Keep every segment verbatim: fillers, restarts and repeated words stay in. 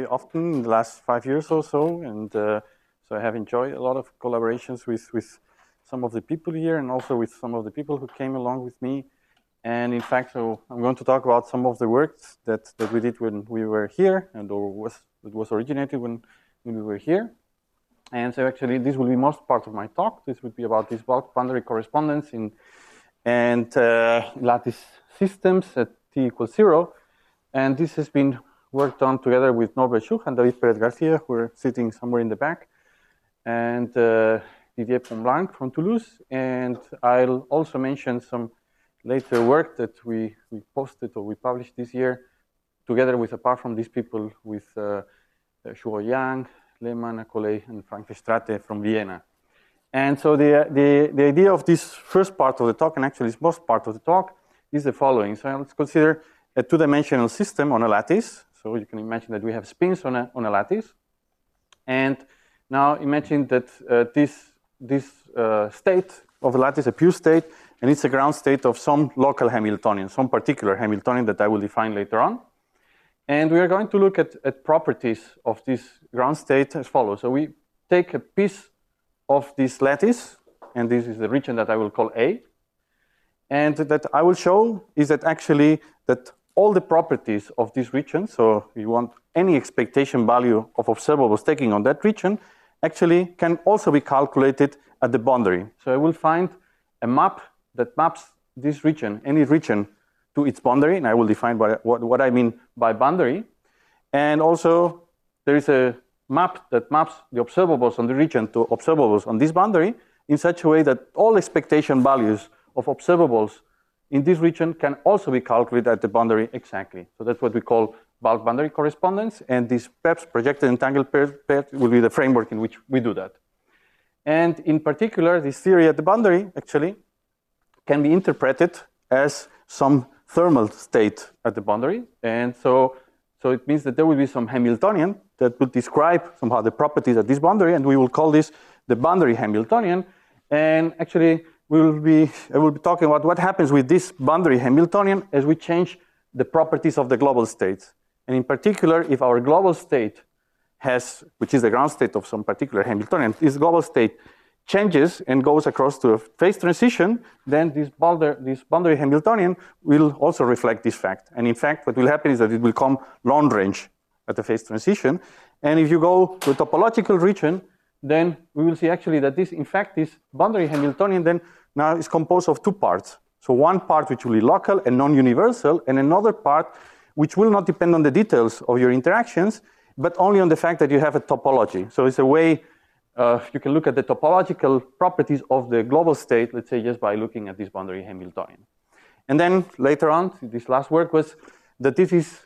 very often in the last five years or so, and uh, so I have enjoyed a lot of collaborations with, with some of the people here and also with some of the people who came along with me. And in fact, so I'm going to talk about some of the work that, that we did when we were here, and or was it was originated when, when we were here. And so actually, this will be most part of my talk. This would be about this bulk boundary correspondence in and uh, lattice systems at t equals zero. And this has been worked on together with Norbert Schuch and David Perez Garcia, who are sitting somewhere in the back, and uh, Didier Pomblanc from Toulouse. And I'll also mention some later work that we, we posted or we published this year, together with, apart from these people, with uh, Shuo Yang, Lehmann, Accolay, and Frank Verstraete from Vienna. And so the, the, the idea of this first part of the talk, and actually this most part of the talk, is the following. So let's consider a two-dimensional system on a lattice. So you can imagine that we have spins on a, on a lattice. And now imagine that uh, this, this uh, state of the lattice, a pure state, and it's a ground state of some local Hamiltonian, some particular Hamiltonian that I will define later on. And we are going to look at, at properties of this ground state as follows. So we take a piece of this lattice, and this is the region that I will call A. And that I will show is that actually that all the properties of this region, so you want any expectation value of observables taking on that region, actually can also be calculated at the boundary. So I will find a map that maps this region, any region, to its boundary, and I will define what, what, what I mean by boundary. And also, there is a map that maps the observables on the region to observables on this boundary in such a way that all expectation values of observables in this region can also be calculated at the boundary exactly. So that's what we call bulk boundary correspondence, and this P E P S, projected entangled pair, pair, will be the framework in which we do that. And in particular, this theory at the boundary actually can be interpreted as some thermal state at the boundary. And so, so it means that there will be some Hamiltonian that will describe somehow the properties at this boundary, and we will call this the boundary Hamiltonian. And actually, we will be, I will be talking about what happens with this boundary Hamiltonian as we change the properties of the global states. And in particular, if our global state has, which is the ground state of some particular Hamiltonian, this global state changes and goes across to a phase transition, then this boundary, this boundary Hamiltonian will also reflect this fact. And in fact, what will happen is that it will come long range at the phase transition. And if you go to a topological region, then we will see actually that this, in fact, this boundary Hamiltonian then now is composed of two parts. So one part which will be local and non-universal, and another part which will not depend on the details of your interactions, but only on the fact that you have a topology. So it's a way uh, you can look at the topological properties of the global state, let's say, just by looking at this boundary Hamiltonian. And then later on, this last work was that this is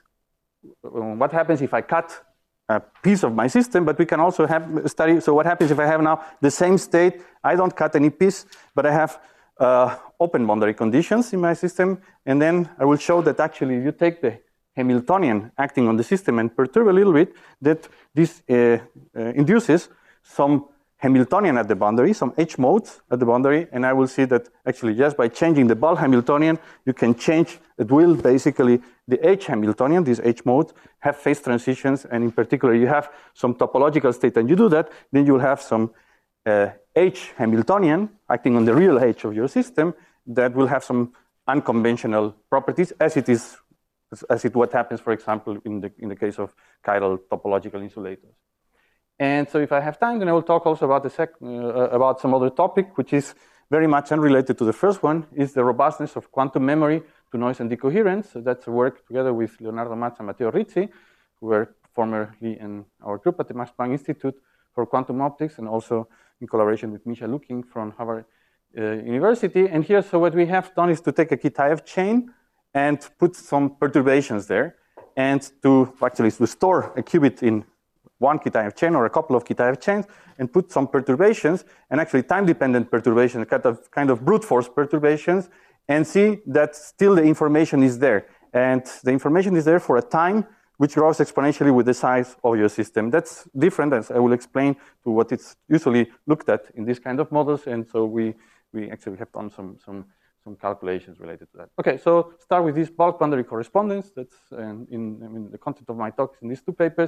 what happens if I cut a piece of my system, but we can also have study, so what happens if I have now the same state, I don't cut any piece, but I have uh, open boundary conditions in my system, and then I will show that actually if you take the Hamiltonian acting on the system and perturb a little bit, that this uh, uh, induces some Hamiltonian at the boundary, some H modes at the boundary, and I will see that actually just by changing the bulk Hamiltonian, you can change, it will basically, the H Hamiltonian, these H modes, have phase transitions, and in particular you have some topological state, and you do that, then you'll have some uh, H Hamiltonian acting on the real H of your system that will have some unconventional properties, as it is, as it what happens, for example, in the, in the case of chiral topological insulators. And so if I have time, then I will talk also about, the sec uh, about some other topic, which is very much unrelated to the first one, is the robustness of quantum memory to noise and decoherence. So that's a work together with Leonardo Mazza and Matteo Rizzi, who were formerly in our group at the Max Planck Institute for Quantum Optics, and also in collaboration with Misha Lukin from Harvard uh, University. And here, so what we have done is to take a Kitaev chain and put some perturbations there, and to actually to store a qubit in one Kitaev chain or a couple of Kitaev chains, and put some perturbations, and actually time-dependent perturbations, kind of, kind of brute force perturbations, and see that still the information is there. And the information is there for a time which grows exponentially with the size of your system. That's different, as I will explain, to what it's usually looked at in this kind of models, and so we, we actually have done some, some, some calculations related to that. Okay, so start with this bulk boundary correspondence. That's uh, in, in the content of my talks in these two papers.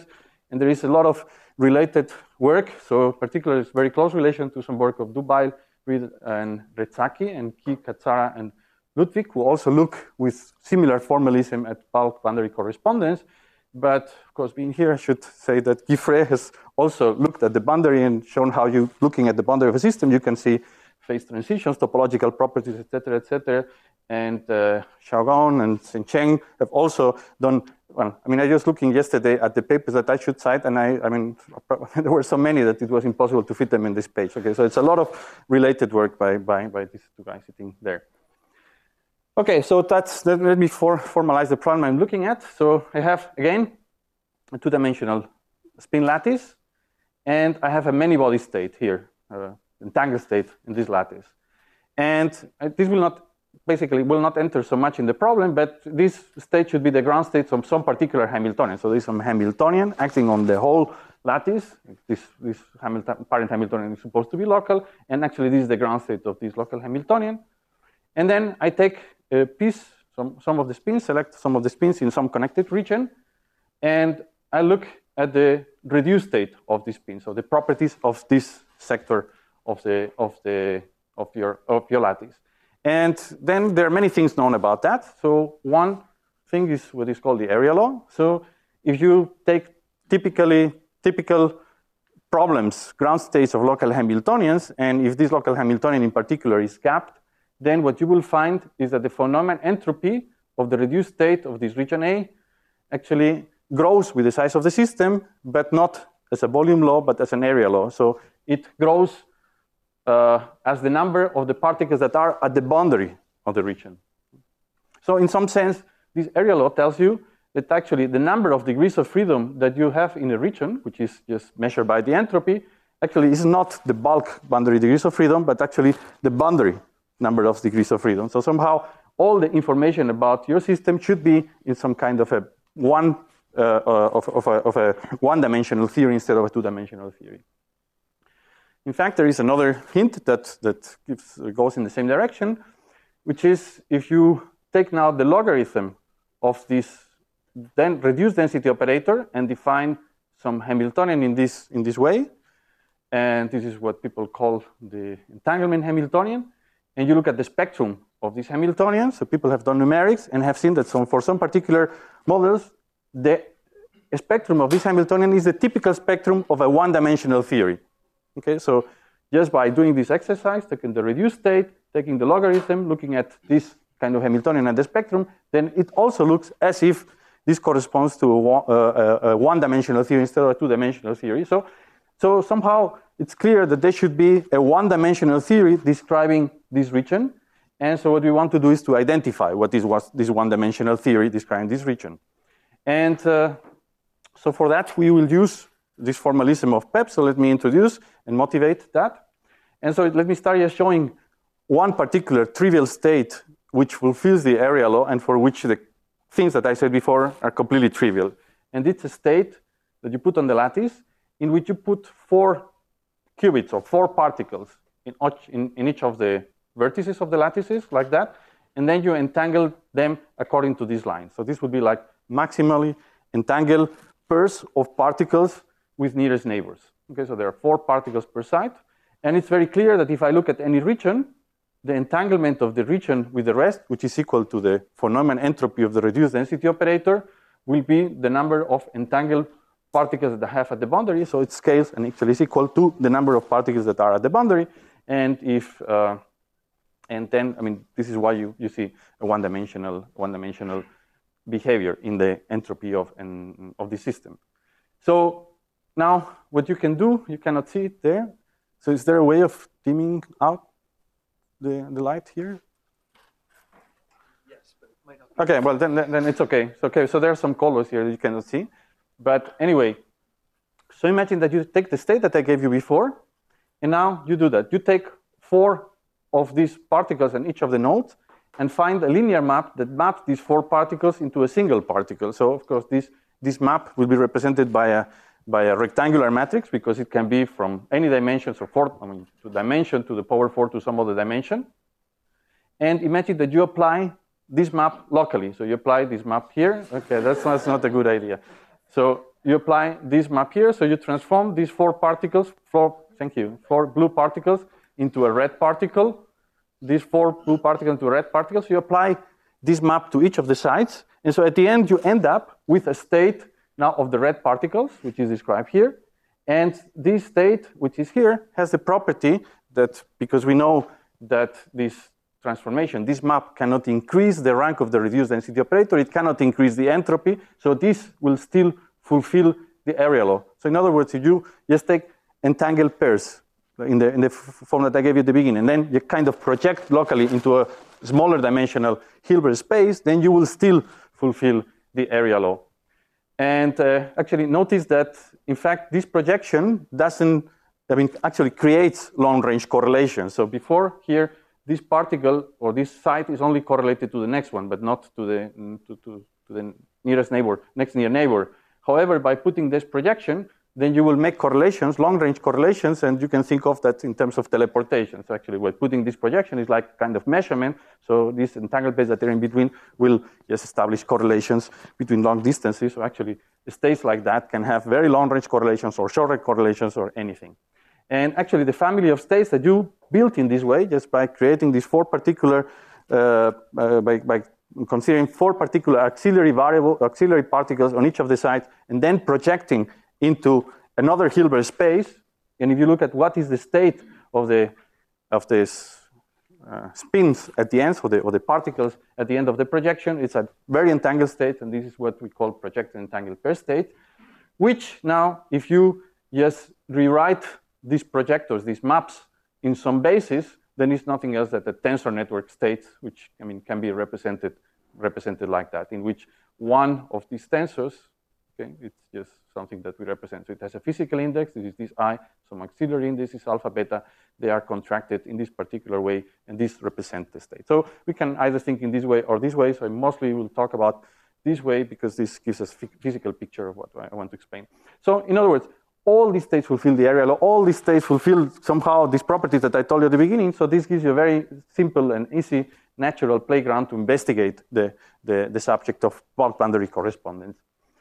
And there is a lot of related work. So particularly, it's very close relation to some work of Dubail, Reed, and Retzaki, and Ki, Katsara, and Ludwig, who also look with similar formalism at bulk boundary correspondence. But of course, being here, I should say that Giffre has also looked at the boundary and shown how you, looking at the boundary of a system, you can see phase transitions, topological properties, et cetera, et cetera. And uh, Xiaogang and Shen Cheng have also done, well, I mean, I was looking yesterday at the papers that I should cite, and I, I mean, there were so many that it was impossible to fit them in this page. Okay, so it's a lot of related work by, by, by these two guys sitting there. Okay, so that's, let me for, formalize the problem I'm looking at. So I have, again, a two-dimensional spin lattice, and I have a many-body state here, uh, entangled state in this lattice. And uh, this will not, basically, will not enter so much in the problem, but this state should be the ground state of some particular Hamiltonian. So there's some Hamiltonian acting on the whole lattice. This, this Hamilton, parent Hamiltonian is supposed to be local, and actually this is the ground state of this local Hamiltonian. And then I take a piece, some, some of the spins, select some of the spins in some connected region, and I look at the reduced state of this spin, so the properties of this sector of the of the of your of your lattice. And then there are many things known about that. So one thing is what is called the area law. So if you take typically typical problems, ground states of local Hamiltonians, and if this local Hamiltonian in particular is gapped, then what you will find is that the von Neumann entropy of the reduced state of this region A actually grows with the size of the system, but not as a volume law, but as an area law. So it grows uh, as the number of the particles that are at the boundary of the region. So in some sense, this area law tells you that actually the number of degrees of freedom that you have in a region, which is just measured by the entropy, actually is not the bulk boundary degrees of freedom, but actually the boundary number of degrees of freedom. So somehow all the information about your system should be in some kind of a one uh, uh, of, of, a, of a one-dimensional theory instead of a two-dimensional theory. In fact, there is another hint that, that gives, goes in the same direction, which is if you take now the logarithm of this then reduced density operator and define some Hamiltonian in this, in this way, and this is what people call the entanglement Hamiltonian, and you look at the spectrum of these Hamiltonians, so people have done numerics and have seen that some, for some particular models, the spectrum of this Hamiltonian is the typical spectrum of a one-dimensional theory. Okay, so just by doing this exercise, taking the reduced state, taking the logarithm, looking at this kind of Hamiltonian at the spectrum, then it also looks as if this corresponds to a, a, a one-dimensional theory instead of a two-dimensional theory. So, so somehow it's clear that there should be a one-dimensional theory describing this region. And so what we want to do is to identify what is what this one-dimensional theory describing this region. And uh, so for that, we will use this formalism of P E P. So let me introduce and motivate that. And so let me start just showing one particular trivial state which fulfills the area law and for which the things that I said before are completely trivial. And it's a state that you put on the lattice in which you put four qubits or four particles in, in, in each of the vertices of the lattices, like that, and then you entangle them according to this line. So this would be like maximally entangled pairs of particles with nearest neighbors. Okay, so there are four particles per site, and it's very clear that if I look at any region, the entanglement of the region with the rest, which is equal to the von Neumann entropy of the reduced density operator, will be the number of entangled particles that I have at the boundary. So it scales and actually is equal to the number of particles that are at the boundary. And if uh, and then, I mean, this is why you, you see a one-dimensional one-dimensional behavior in the entropy of, an, of the system. So now what you can do, you cannot see it there. So is there a way of dimming out the, the light here? Yes, but it might not be. Okay, well, then, then it's okay. It's okay. So there are some colors here that you cannot see. But anyway, so imagine that you take the state that I gave you before, and now you do that. You take four of these particles in each of the nodes and find a linear map that maps these four particles into a single particle. So of course, this, this map will be represented by a, by a rectangular matrix because it can be from any dimension, so four, I mean, to dimension to the power four to some other dimension. And imagine that you apply this map locally. So you apply this map here. Okay, that's, that's not a good idea. So you apply this map here, so you transform these four particles, four, thank you, four blue particles into a red particle, these four blue particles into a red particle, so you apply this map to each of the sides, and so at the end you end up with a state now of the red particles, which is described here, and this state, which is here, has the property that, because we know that this transformation, this map cannot increase the rank of the reduced density operator, it cannot increase the entropy, so this will still fulfill the area law. So in other words, if you just take entangled pairs in the, in the form that I gave you at the beginning, and then you kind of project locally into a smaller dimensional Hilbert space, then you will still fulfill the area law. And uh, actually notice that, in fact, this projection doesn't, I mean, actually creates long-range correlations. So before here, this particle or this site is only correlated to the next one, but not to the, to, to, to the nearest neighbor, next near neighbor. However, by putting this projection, then you will make correlations, long-range correlations, and you can think of that in terms of teleportation. So actually, by putting this projection is like kind of measurement. So these entangled pairs that are in between will just establish correlations between long distances. So actually, states like that can have very long-range correlations or short-range correlations or anything. And actually, the family of states that you built in this way, just by creating these four particular, uh, uh, by, by considering four particular auxiliary variable, auxiliary particles on each of the sides, and then projecting into another Hilbert space. And if you look at what is the state of the of this uh, spins at the end, or the, or the particles at the end of the projection, it's a very entangled state, and this is what we call projected entangled pair state, which now, if you just rewrite these projectors, these maps, in some basis, then it's nothing else than the tensor network states, which I mean can be represented represented like that, in which one of these tensors, okay, it's just something that we represent. So it has a physical index, this is this I, some auxiliary index is alpha, beta, they are contracted in this particular way, and this represents the state. So we can either think in this way or this way, so I mostly will talk about this way because this gives us a physical picture of what I want to explain. So in other words, all these states fulfill the area law, all these states fulfill somehow these properties that I told you at the beginning, so this gives you a very simple and easy natural playground to investigate the, the, the subject of bulk boundary correspondence.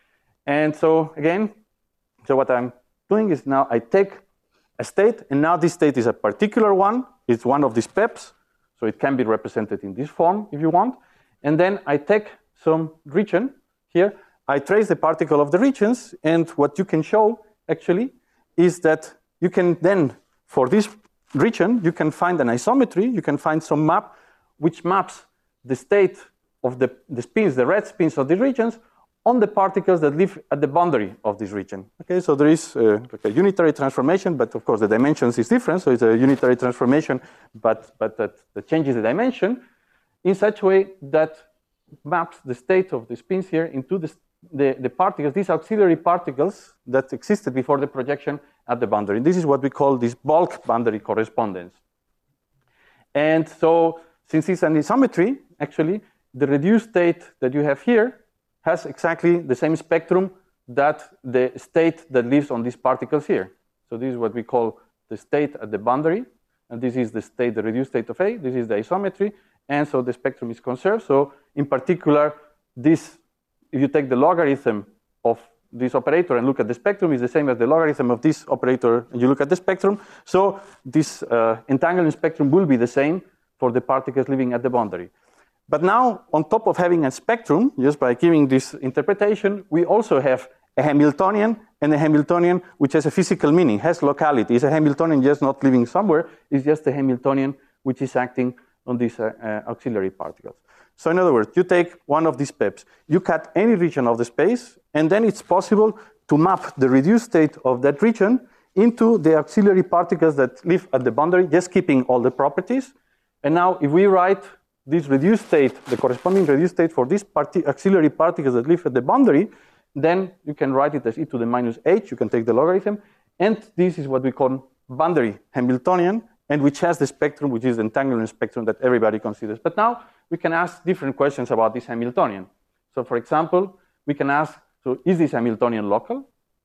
And so again, so what I'm doing is now I take a state, and now this state is a particular one, it's one of these P E Ps, so it can be represented in this form if you want, and then I take some region here, I trace the particle of the regions, and what you can show actually is that you can then, for this region, you can find an isometry, you can find some map which maps the state of the, the spins, the red spins of the regions, on the particles that live at the boundary of this region. Okay, so there is uh, like a unitary transformation, but of course the dimensions is different, so it's a unitary transformation, but, but that, that changes the dimension in such a way that maps the state of the spins here into the, the, the particles, these auxiliary particles that existed before the projection at the boundary. This is what we call this bulk boundary correspondence. And so, since it's an isometry, actually, the reduced state that you have here has exactly the same spectrum that the state that lives on these particles here. So this is what we call the state at the boundary, and this is the state, the reduced state of A, this is the isometry, and so the spectrum is conserved. So in particular, this, if you take the logarithm of this operator and look at the spectrum, is the same as the logarithm of this operator, and you look at the spectrum. So this uh, entanglement spectrum will be the same for the particles living at the boundary. But now, on top of having a spectrum, just by giving this interpretation, we also have a Hamiltonian and a Hamiltonian which has a physical meaning, has locality. It's a Hamiltonian just not living somewhere, it's just a Hamiltonian which is acting on these uh, uh, auxiliary particles. So in other words, you take one of these P E Ps, you cut any region of the space, and then it's possible to map the reduced state of that region into the auxiliary particles that live at the boundary, just keeping all the properties. And now if we write this reduced state, the corresponding reduced state for these parti auxiliary particles that live at the boundary, then you can write it as e to the minus h, you can take the logarithm, and this is what we call boundary Hamiltonian, and which has the spectrum, which is the entanglement spectrum that everybody considers. But now we can ask different questions about this Hamiltonian. So for example, we can ask, so is this Hamiltonian local?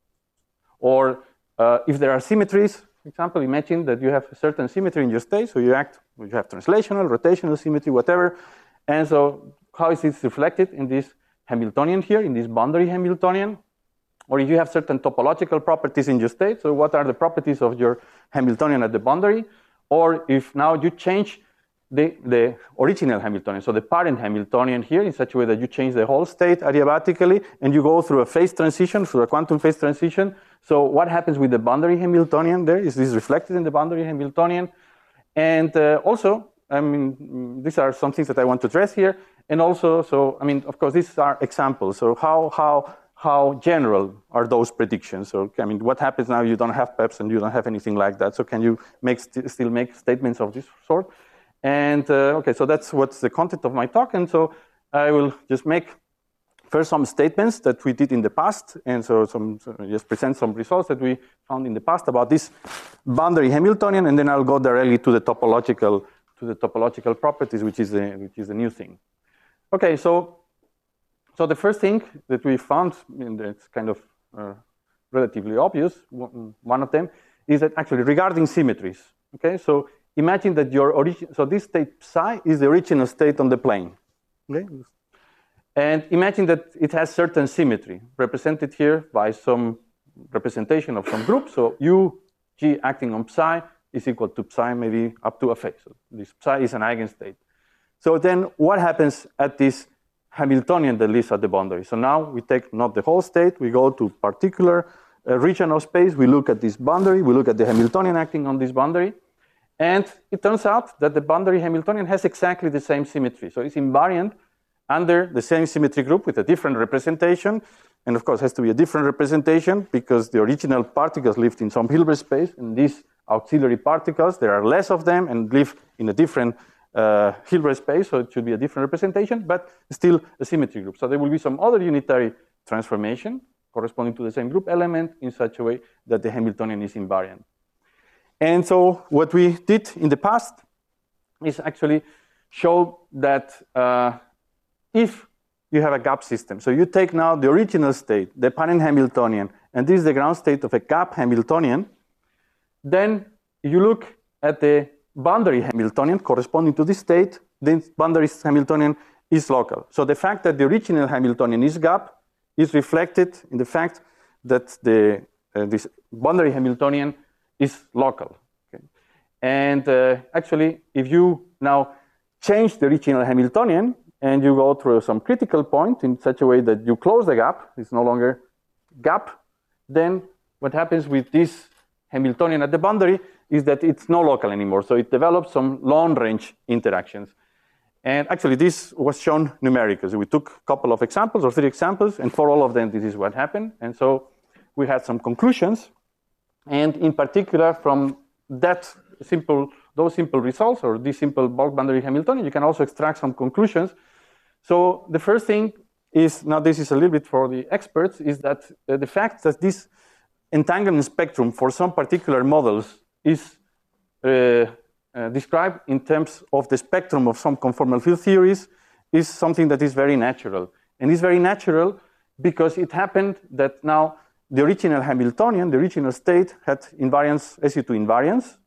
Or uh, if there are symmetries, for example, imagine that you have a certain symmetry in your state, so you act, you have translational, rotational symmetry, whatever, and so how is it reflected in this Hamiltonian here, in this boundary Hamiltonian? or if you have certain topological properties in your state, so what are the properties of your Hamiltonian at the boundary, or if now you change the, the original Hamiltonian, so the parent Hamiltonian here in such a way that you change the whole state adiabatically and you go through a phase transition, through a quantum phase transition. So what happens with the boundary Hamiltonian there? Is this reflected in the boundary Hamiltonian? And uh, also, I mean, these are some things that I want to address here. And also, so, I mean, of course, these are examples. So how, how, how general are those predictions? So, I mean, what happens now you don't have P E Ps and you don't have anything like that? So can you make st still make statements of this sort? And, uh, okay, so that's what's the content of my talk. And so I will just make first some statements that we did in the past. And so, some, so just present some results that we found in the past about this boundary Hamiltonian. And then I'll go directly to the topological to the topological properties, which is the, which is the new thing. Okay, so, so the first thing that we found, and it's kind of uh, relatively obvious, one of them, is that actually regarding symmetries, okay? So imagine that your origin, so this state psi is the original state on the plane, okay? And imagine that it has certain symmetry, represented here by some representation of some group. So U, G acting on psi is equal to psi maybe up to a phase. So this psi is an eigenstate. So then what happens at this Hamiltonian that lives at the boundary? So now we take not the whole state, we go to particular uh, region of space, we look at this boundary, we look at the Hamiltonian acting on this boundary, and it turns out that the boundary Hamiltonian has exactly the same symmetry. So it's invariant under the same symmetry group with a different representation, and of course has to be a different representation because the original particles lived in some Hilbert space, and these auxiliary particles, there are less of them and live in a different uh, Hilbert space, so it should be a different representation, but still a symmetry group. So there will be some other unitary transformation corresponding to the same group element in such a way that the Hamiltonian is invariant. And so what we did in the past is actually show that uh, if you have a gap system, so you take now the original state, the parent Hamiltonian, and this is the ground state of a gap Hamiltonian, then you look at the boundary Hamiltonian corresponding to this state, then boundary Hamiltonian is local. So the fact that the original Hamiltonian is gap is reflected in the fact that the, uh, this boundary Hamiltonian is local. Okay? And uh, actually, if you now change the original Hamiltonian and you go through some critical point in such a way that you close the gap, it's no longer gap, then what happens with this Hamiltonian at the boundary is that it's no local anymore. So it develops some long-range interactions. And actually, this was shown numerically. So we took a couple of examples or three examples, and for all of them, this is what happened. And so we had some conclusions. And in particular, from that simple, those simple results, or this simple bulk boundary Hamiltonian, you can also extract some conclusions. So the first thing is, now this is a little bit for the experts, is that uh, the fact that this entanglement spectrum for some particular models is uh, uh, described in terms of the spectrum of some conformal field theories is something that is very natural. And it's very natural because it happened that now the original Hamiltonian, the original state, had invariance, S U two invariance,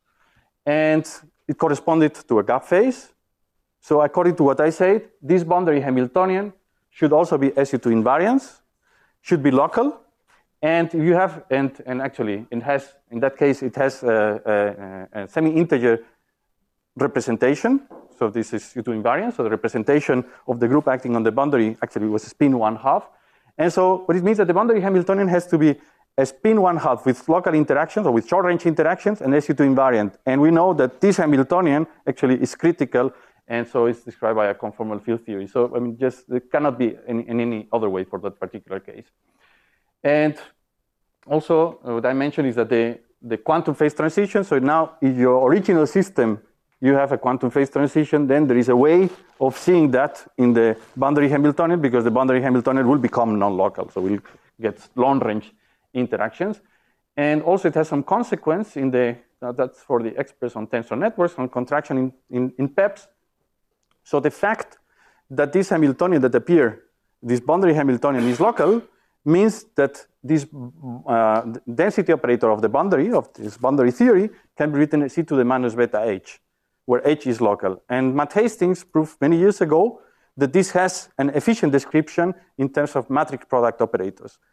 and it corresponded to a gap phase. So according to what I said, this boundary Hamiltonian should also be S U two invariance, should be local, and you have, and, and actually it has, in that case, it has a, a, a semi-integer representation. So this is S U two invariance, so the representation of the group acting on the boundary actually was spin one half. And so what it means that the boundary Hamiltonian has to be a spin one half with local interactions or with short range interactions and S U two invariant. And we know that this Hamiltonian actually is critical, and so it's described by a conformal field theory. So I mean, just it cannot be in, in any other way for that particular case. And also what I mentioned is that the, the quantum phase transition, so now in your original system, you have a quantum phase transition, then there is a way of seeing that in the boundary Hamiltonian because the boundary Hamiltonian will become non-local, so we'll get long-range interactions. And also it has some consequence in the, uh, that's for the experts on tensor networks, on contraction in, in, in P E Ps. So the fact that this Hamiltonian that appear, this boundary Hamiltonian is local, means that this uh, density operator of the boundary, of this boundary theory, can be written as e to the minus beta h, where h is local. And Matt Hastings proved many years ago that this has an efficient description in terms of matrix product operators.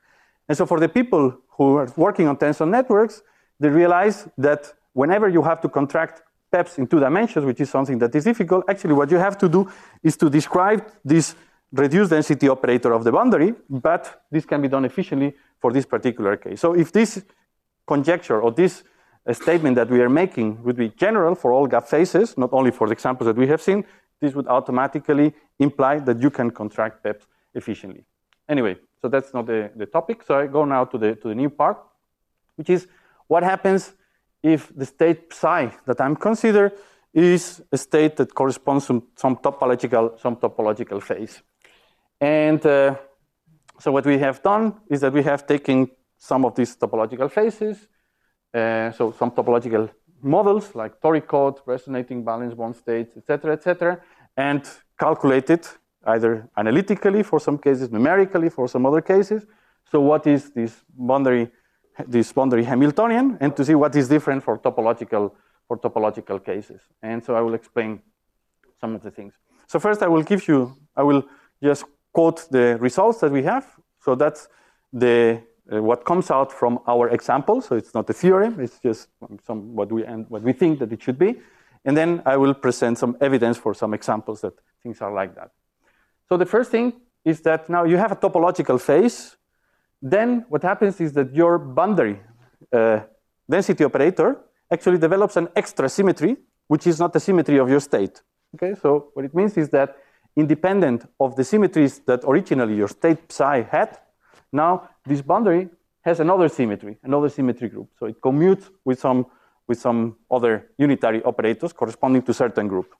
And so for the people who are working on tensor networks, they realize that whenever you have to contract P E Ps in two dimensions, which is something that is difficult, actually what you have to do is to describe this reduced density operator of the boundary, but this can be done efficiently for this particular case. So if this conjecture or this uh, statement that we are making would be general for all gap faces, not only for the examples that we have seen, this would automatically imply that you can contract P E Ps efficiently. Anyway, so that's not the, the topic. So I go now to the, to the new part, which is what happens if the state psi that I'm considering is a state that corresponds to some topological, some topological phase. And uh, so what we have done is that we have taken some of these topological phases, uh, so some topological models like Toricode, resonating balance bond states, et cetera, et cetera, and calculated either analytically for some cases, numerically for some other cases. So what is this boundary, this boundary Hamiltonian, and to see what is different for topological, for topological cases. And so I will explain some of the things. So first I will give you, I will just quote the results that we have. So that's the uh, what comes out from our example. So it's not a theorem, it's just some what we and what we think that it should be. And then I will present some evidence for some examples that things are like that. So the first thing is that now you have a topological phase. Then what happens is that your boundary uh, density operator actually develops an extra symmetry, which is not the symmetry of your state. Okay, so what it means is that independent of the symmetries that originally your state psi had, now this boundary has another symmetry, another symmetry group. So it commutes with some, with some other unitary operators corresponding to certain group.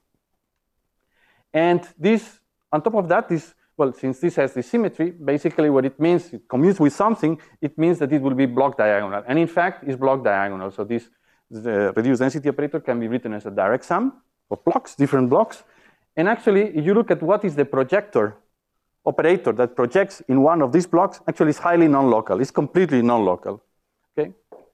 And this, on top of that, this, well, since this has this symmetry, basically what it means, it commutes with something, it means that it will be block diagonal. And in fact, it's block diagonal. So this the reduced density operator can be written as a direct sum of blocks, different blocks. And actually, if you look at what is the projector operator that projects in one of these blocks, actually it's highly non-local. It's completely non-local. Okay.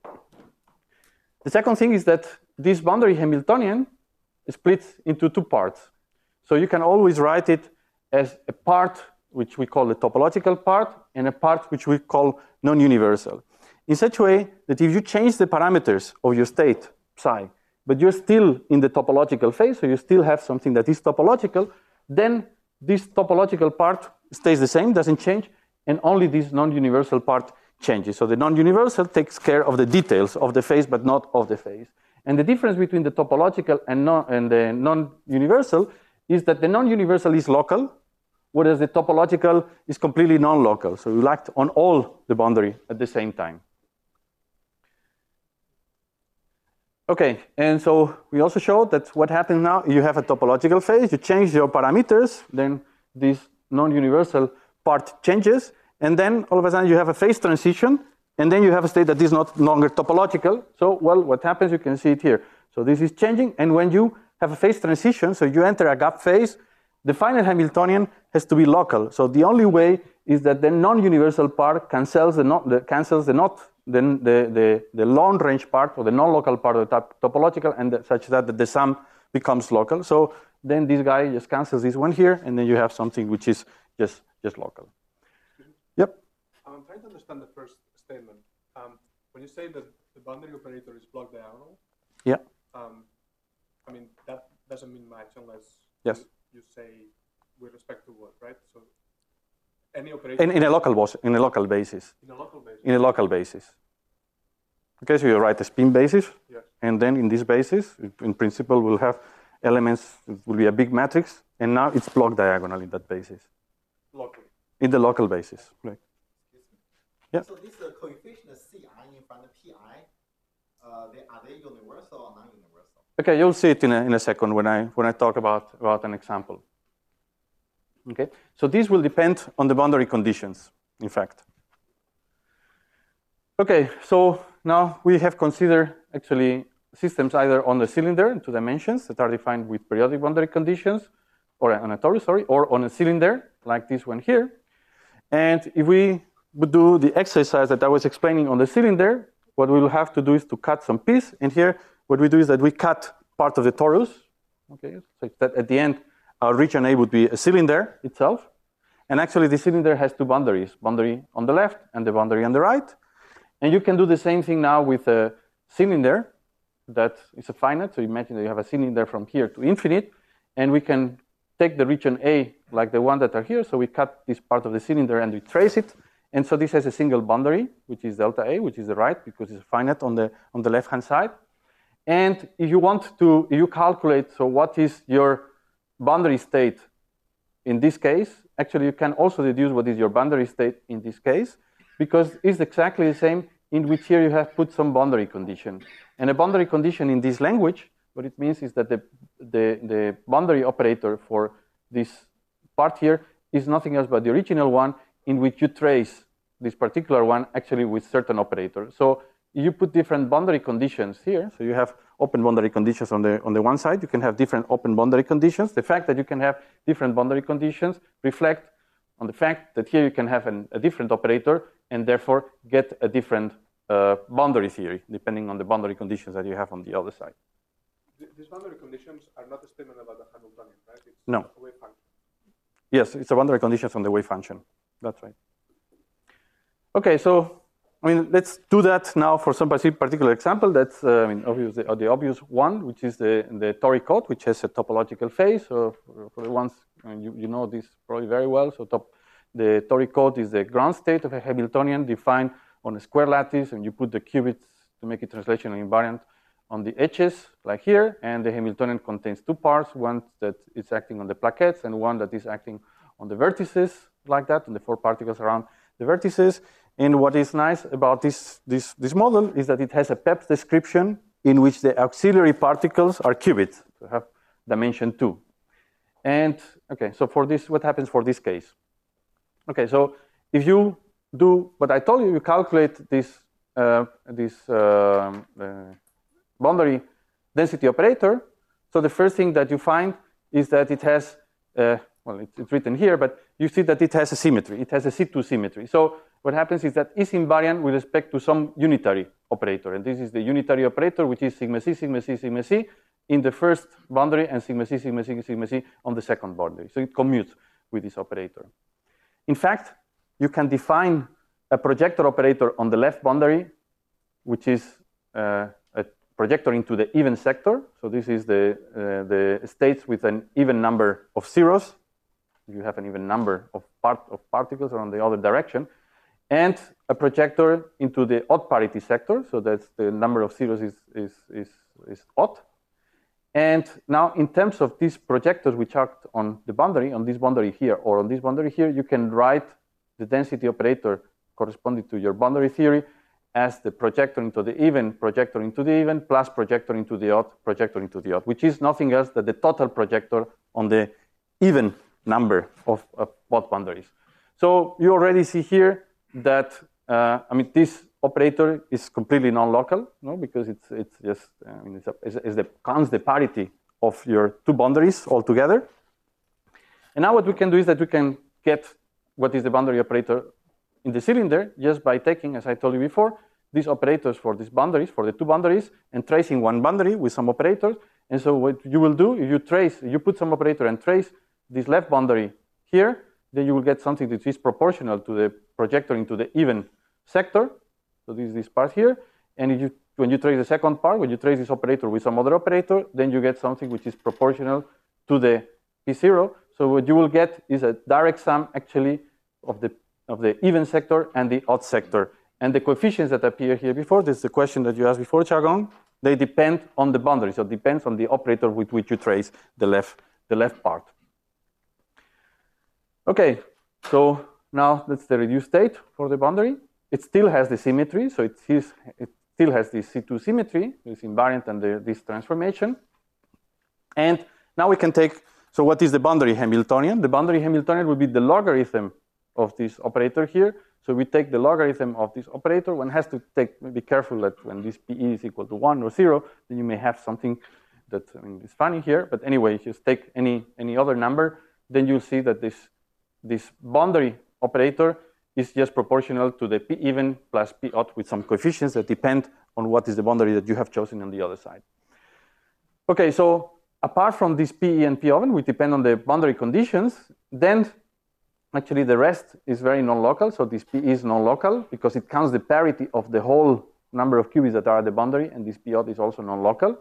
The second thing is that this boundary Hamiltonian splits into two parts. So you can always write it as a part which we call the topological part and a part which we call non-universal. In such a way that if you change the parameters of your state psi, but you're still in the topological phase, so you still have something that is topological, then this topological part stays the same, doesn't change, and only this non-universal part changes. So the non-universal takes care of the details of the phase, but not of the phase. And the difference between the topological and, non and the non-universal is that the non-universal is local, whereas the topological is completely non-local. So you act on all the boundary at the same time. Okay, and so we also showed that what happens now, you have a topological phase, you change your parameters, then this non-universal part changes, and then all of a sudden you have a phase transition, and then you have a state that is not longer topological. So, well, what happens, you can see it here. So this is changing, and when you have a phase transition, so you enter a gap phase, the final Hamiltonian has to be local. So the only way is that the non-universal part cancels the not, the, cancels the not, then the, the, the long range part or the non-local part of the top, topological, and the, such that the sum becomes local. So then this guy just cancels this one here, and then you have something which is just, just local. Yep. I'm trying to understand the first statement. Um, when you say that the boundary operator is block diagonal, yeah. Um, I mean, that doesn't mean much unless yes. you, you say with respect to what, right? So any operation in, in a local in a local basis. In a local basis. In a local basis. Okay, so you write a spin basis, yes. And then in this basis, in principle, we'll have elements. It will be a big matrix, and now it's block diagonal in that basis. Locally. In the local basis, right? Yeah. So this uh, coefficient C I in front of P I, uh, they, are they universal or non-universal? Okay, you'll see it in a, in a second when I when I talk about about an example. Okay, so this will depend on the boundary conditions, in fact. Okay, so now we have considered actually systems either on the cylinder in two dimensions that are defined with periodic boundary conditions, or on a torus, sorry, or on a cylinder like this one here. And if we would do the exercise that I was explaining on the cylinder, what we will have to do is to cut some piece. And here, what we do is that we cut part of the torus, okay, so that at the end, our region A would be a cylinder itself. And actually, the cylinder has two boundaries, boundary on the left and the boundary on the right. And you can do the same thing now with a cylinder that is a finite. So imagine that you have a cylinder from here to infinite, and we can take the region A like the one that are here. So we cut this part of the cylinder and we trace it. And so this has a single boundary, which is delta A, which is the right, because it's finite on the on the left-hand side. And if you want to, if you calculate, so what is your boundary state in this case, actually you can also deduce what is your boundary state in this case, because it's exactly the same, in which here you have put some boundary condition. And a boundary condition in this language, what it means is that the, the, the boundary operator for this part here is nothing else but the original one, in which you trace this particular one actually with certain operator. So you put different boundary conditions here. So you have open boundary conditions on the on the one side. You can have different open boundary conditions. The fact that you can have different boundary conditions reflect on the fact that here you can have an, a different operator and therefore get a different uh, boundary theory depending on the boundary conditions that you have on the other side. These boundary conditions are not a statement about the Hamiltonian, right? It's no. A wave function. Yes, it's a boundary conditions on the wave function. That's right. Okay, so I mean, let's do that now for some particular example. That's uh, I mean, obviously uh, the obvious one, which is the the toric code, which has a topological phase. So for, for the ones uh, you you know this probably very well. So top, the toric code is the ground state of a Hamiltonian defined on a square lattice, and you put the qubits to make it translational invariant on the edges, like here. And the Hamiltonian contains two parts: one that is acting on the plaquettes, and one that is acting on the vertices, like that, and the four particles around the vertices. And what is nice about this, this, this model is that it has a P E P description in which the auxiliary particles are qubits, so have dimension two. And okay, so for this, what happens for this case? Okay, so if you do what I told you, you calculate this, uh, this uh, uh, boundary density operator. So the first thing that you find is that it has, uh, well, it's, it's written here, but you see that it has a symmetry. It has a C two symmetry. So what happens is that it's invariant with respect to some unitary operator. And this is the unitary operator, which is sigma c, sigma c, sigma c in the first boundary, and sigma c, sigma c, sigma c on the second boundary. So it commutes with this operator. In fact, you can define a projector operator on the left boundary, which is uh, a projector into the even sector. So this is the, uh, the states with an even number of zeros. If you have an even number of, part, of particles around the other direction. And a projector into the odd parity sector, so that's the number of zeros is, is, is, is odd. And now in terms of these projectors which act on the boundary, on this boundary here or on this boundary here, you can write the density operator corresponding to your boundary theory as the projector into the even, projector into the even, plus projector into the odd, projector into the odd, which is nothing else than the total projector on the even number of, of odd boundaries. So you already see here that, uh, I mean, this operator is completely non-local, no? Because it's, it's just, I mean, it's, a, it's, it's the, counts the parity of your two boundaries altogether. And now what we can do is that we can get what is the boundary operator in the cylinder just by taking, as I told you before, these operators for these boundaries, for the two boundaries, and tracing one boundary with some operators. And so what you will do, if you trace, if you put some operator and trace this left boundary here, then you will get something that is proportional to the projector into the even sector. So this is this part here. And if you, when you trace the second part, when you trace this operator with some other operator, then you get something which is proportional to the P zero. So what you will get is a direct sum actually of the, of the even sector and the odd sector. And the coefficients that appear here before, this is the question that you asked before, Chagong, they depend on the boundary. So it depends on the operator with which you trace the left, the left part. Okay, so now that's the reduced state for the boundary. It still has the symmetry, so it, is, it still has this C two symmetry, this invariant and the, this transformation. And now we can take, so what is the boundary Hamiltonian? The boundary Hamiltonian will be the logarithm of this operator here. So we take the logarithm of this operator. One has to take, be careful that when this P E is equal to one or zero, then you may have something that, I mean, is funny here. But anyway, just take any, any other number, then you'll see that this This boundary operator is just proportional to the P even plus P odd with some coefficients that depend on what is the boundary that you have chosen on the other side. Okay, so apart from this P E and P oven, which depend on the boundary conditions, then actually the rest is very non-local, so this P is non-local because it counts the parity of the whole number of qubits that are at the boundary, and this P odd is also non-local.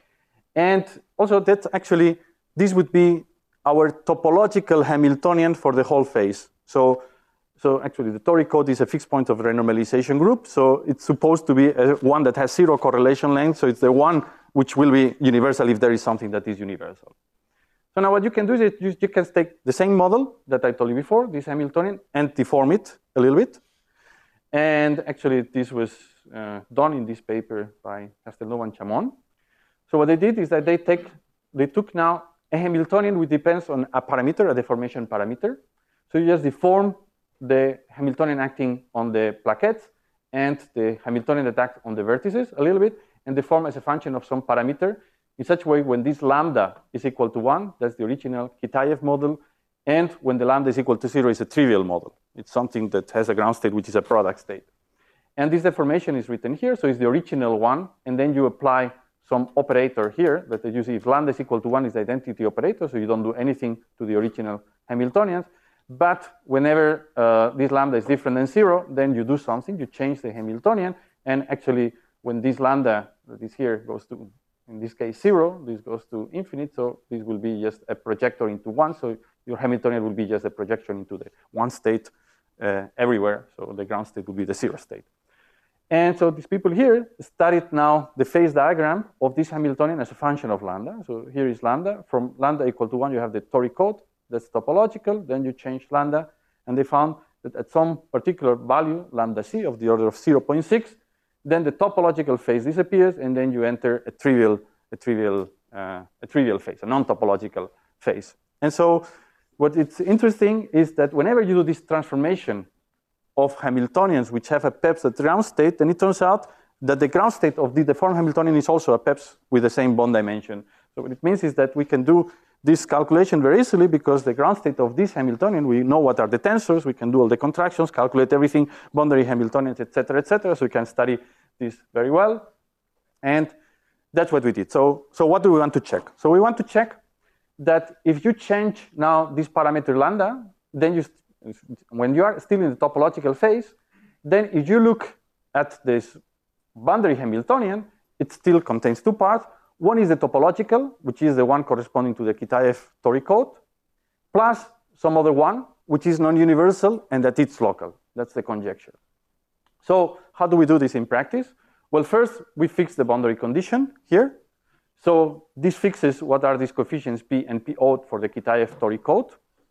And also that actually, this would be our topological Hamiltonian for the whole phase. So, so actually the toric code is a fixed point of renormalization group, so it's supposed to be a, one that has zero correlation length, so it's the one which will be universal if there is something that is universal. So now what you can do is you, you can take the same model that I told you before, this Hamiltonian, and deform it a little bit. And actually this was uh, done in this paper by Castelnuovo and Chamon. So what they did is that they take, they took now a Hamiltonian which depends on a parameter, a deformation parameter. So you just deform the Hamiltonian acting on the plaquettes and the Hamiltonian that acts on the vertices a little bit, and deform as a function of some parameter in such a way when this lambda is equal to one, that's the original Kitaev model, and when the lambda is equal to zero is a trivial model. It's something that has a ground state which is a product state. And this deformation is written here, so it's the original one, and then you apply some operator here that you see if lambda is equal to one is the identity operator, so you don't do anything to the original Hamiltonians. But whenever uh, this lambda is different than zero, then you do something, you change the Hamiltonian, and actually when this lambda that is here goes to, in this case, zero, this goes to infinite, so this will be just a projector into one, so your Hamiltonian will be just a projection into the one state uh, everywhere, so the ground state will be the zero state. And so these people here studied now the phase diagram of this Hamiltonian as a function of lambda. So here is lambda. From lambda equal to one, you have the toric code. That's topological. Then you change lambda. And they found that at some particular value, lambda c of the order of zero point six, then the topological phase disappears, and then you enter a trivial, a trivial, uh, a trivial phase, a non-topological phase. And so what it's interesting is that whenever you do this transformation of Hamiltonians which have a P E P S at ground state, then it turns out that the ground state of the deformed Hamiltonian is also a P E P S with the same bond dimension. So what it means is that we can do this calculation very easily because the ground state of this Hamiltonian, we know what are the tensors, we can do all the contractions, calculate everything, boundary Hamiltonians, et cetera, et cetera. So we can study this very well. And that's what we did. So, so what do we want to check? So we want to check that if you change now this parameter lambda, then you when you are still in the topological phase, then if you look at this boundary Hamiltonian, it still contains two parts. One is the topological, which is the one corresponding to the Kitaev toric code, plus some other one, which is non-universal and that it's local. That's the conjecture. So how do we do this in practice? Well, first, we fix the boundary condition here. So this fixes what are these coefficients P and P odd for the Kitaev toric code.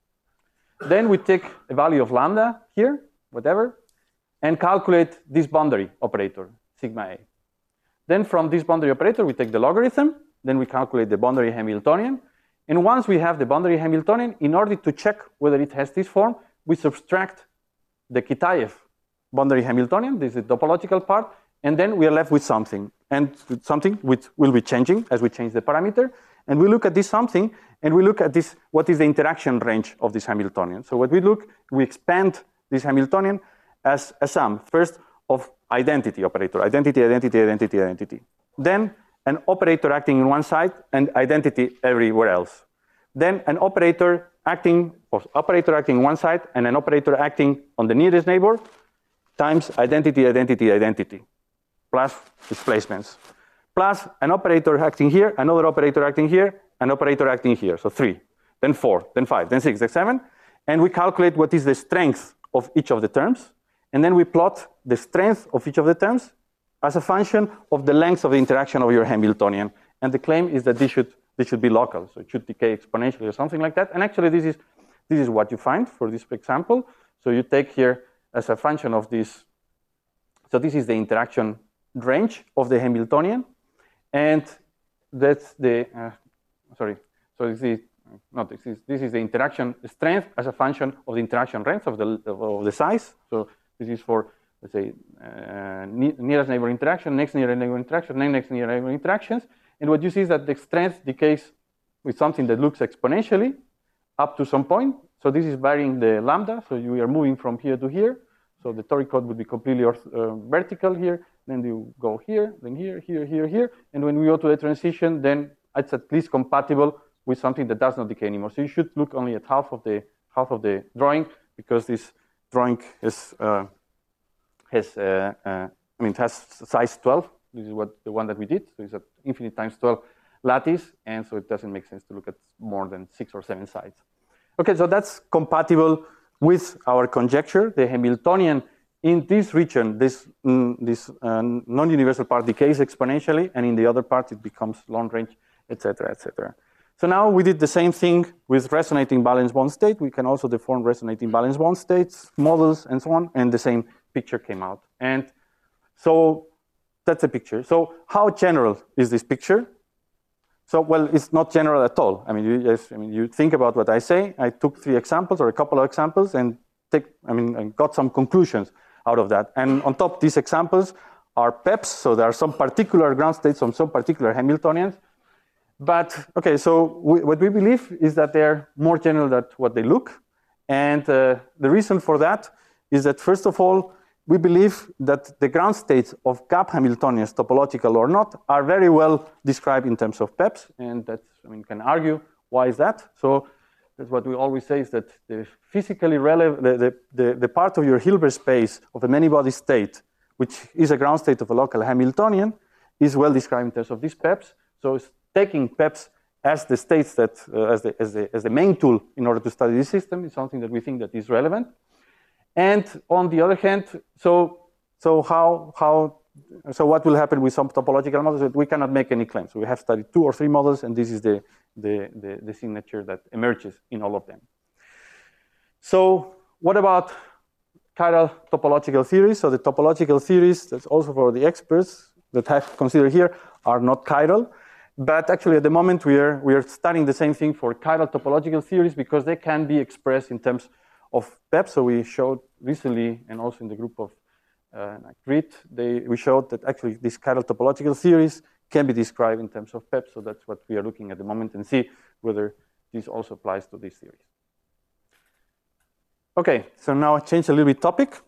Then we take a value of lambda here, whatever, and calculate this boundary operator, sigma A. Then from this boundary operator, we take the logarithm, then we calculate the boundary Hamiltonian. And once we have the boundary Hamiltonian, in order to check whether it has this form, we subtract the Kitaev boundary Hamiltonian, this is the topological part, and then we are left with something. And something which will be changing as we change the parameter. And we look at this something, and we look at this, what is the interaction range of this Hamiltonian. So what we look, we expand this Hamiltonian as a sum, first of identity operator, identity, identity, identity, identity. Then an operator acting in one side and identity everywhere else. Then an operator acting, or operator acting on one side and an operator acting on the nearest neighbor times identity, identity, identity, plus displacements. Plus an operator acting here, another operator acting here, an operator acting here. So three, then four, then five, then six, then seven. And we calculate what is the strength of each of the terms. And then we plot the strength of each of the terms as a function of the length of the interaction of your Hamiltonian. And the claim is that this should, this should be local. So it should decay exponentially or something like that. And actually this is, this is what you find for this example. So you take here as a function of this. So this is the interaction range of the Hamiltonian. And that's the, uh, sorry, so this is, not this is, this is the interaction strength as a function of the interaction length of the, of the size. So this is for, let's say, uh, nearest neighbor interaction, next nearest neighbor interaction, next nearest neighbor interactions. And what you see is that the strength decays with something that looks exponentially up to some point. So this is varying the lambda. So you are moving from here to here. So the toric code would be completely uh, vertical here. Then you go here, then here, here, here, here. And when we go to the transition, then it's at least compatible with something that does not decay anymore. So you should look only at half of the half of the drawing because this drawing is uh, has uh, uh, I mean it has size twelve. This is what the one that we did. So it's an infinite times twelve lattice, and so it doesn't make sense to look at more than six or seven sides. Okay, so that's compatible with our conjecture. The Hamiltonian in this region, this, mm, this uh, non-universal part decays exponentially, and in the other part it becomes long range, et cetera, et cetera. So now we did the same thing with resonating valence bond state. We can also deform resonating valence bond states, models, and so on, and the same picture came out. And so that's a picture. So how general is this picture? So, well, it's not general at all. I mean, you just, I mean, you think about what I say. I took three examples or a couple of examples and take, I mean, and got some conclusions out of that. And on top, these examples are P E Ps. So there are some particular ground states on some particular Hamiltonians. But, okay, so we, what we believe is that they're more general than what they look. And uh, the reason for that is that, first of all, we believe that the ground states of gap Hamiltonians, topological or not, are very well described in terms of P E Ps, and that's, I mean, can argue why is that. So that's what we always say is that the physically relevant, the, the, the, the part of your Hilbert space of a many-body state, which is a ground state of a local Hamiltonian, is well described in terms of these P E Ps. So it's taking P E Ps as the states that, uh, as, the, as, the, as the main tool in order to study this system is something that we think that is relevant. And on the other hand, so so how how so what will happen with some topological models? That we cannot make any claims. We have studied two or three models, and this is the the the, the signature that emerges in all of them. So what about chiral topological theories? So the topological theories, that's also for the experts that have considered here, are not chiral. But actually, at the moment, we are we are studying the same thing for chiral topological theories because they can be expressed in terms of P E Ps. So we showed recently, and also in the group of uh, Grit, they we showed that actually these chiral topological theories can be described in terms of P E Ps. So that's what we are looking at the moment and see whether this also applies to these theories. Okay, so now I change a little bit topic.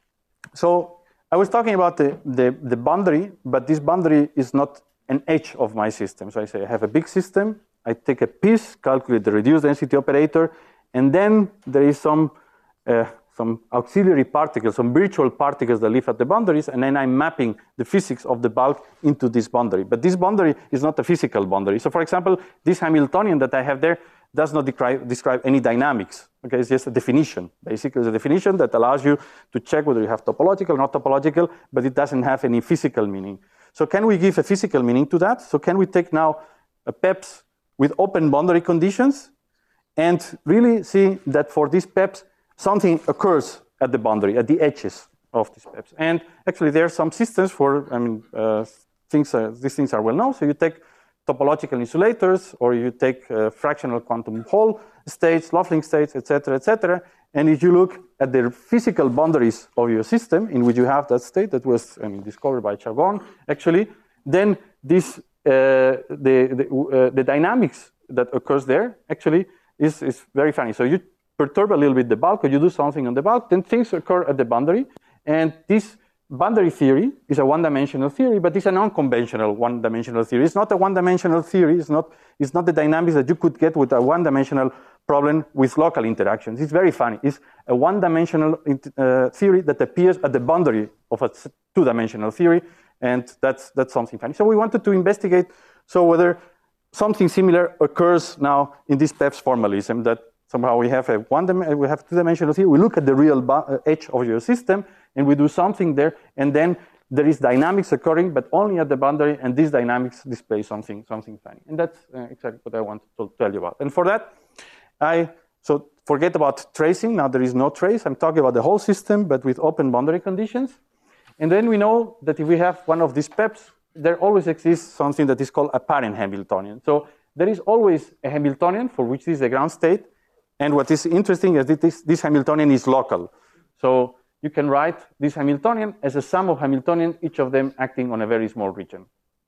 So I was talking about the, the, the boundary, but this boundary is not an edge of my system. So I say I have a big system, I take a piece, calculate the reduced density operator, and then there is some, uh, some auxiliary particles, some virtual particles that live at the boundaries, and then I'm mapping the physics of the bulk into this boundary. But this boundary is not a physical boundary. So for example, this Hamiltonian that I have there does not describe, describe any dynamics. Okay, it's just a definition. Basically, it's a definition that allows you to check whether you have topological or not topological, but it doesn't have any physical meaning. So can we give a physical meaning to that? So can we take now a P E Ps with open boundary conditions and really see that for these P E Ps, something occurs at the boundary, at the edges of these P E Ps. And actually, there are some systems for, I mean, uh, things are, these things are well known. So you take topological insulators, or you take uh, fractional quantum Hall states, Löffling states, et cetera, et cetera. And if you look at the physical boundaries of your system, in which you have that state that was, I mean, discovered by Charbonne, actually, then this uh, the the, uh, the dynamics that occurs there actually is is very funny. So you perturb a little bit the bulk, or you do something on the bulk, then things occur at the boundary, and this boundary theory is a one-dimensional theory, but it's a non-conventional one-dimensional theory. It's not a one-dimensional theory. It's not, it's not the dynamics that you could get with a one-dimensional problem with local interactions. It's very funny. It's a one-dimensional uh, theory that appears at the boundary of a two-dimensional theory, and that's, that's something funny. So we wanted to investigate so whether something similar occurs now in this P E Ps formalism, that somehow we have a one we have two-dimensional theory. We look at the real edge of your system, and we do something there, and then there is dynamics occurring, but only at the boundary, and these dynamics display something, something funny. And that's uh, exactly what I wanted to tell you about. And for that, I, so forget about tracing. Now there is no trace. I'm talking about the whole system, but with open boundary conditions. And then we know that if we have one of these P E Ps, there always exists something that is called a parent Hamiltonian. So there is always a Hamiltonian for which this is the ground state. And what is interesting is that this, this Hamiltonian is local. So you can write this Hamiltonian as a sum of Hamiltonian, each of them acting on a very small region.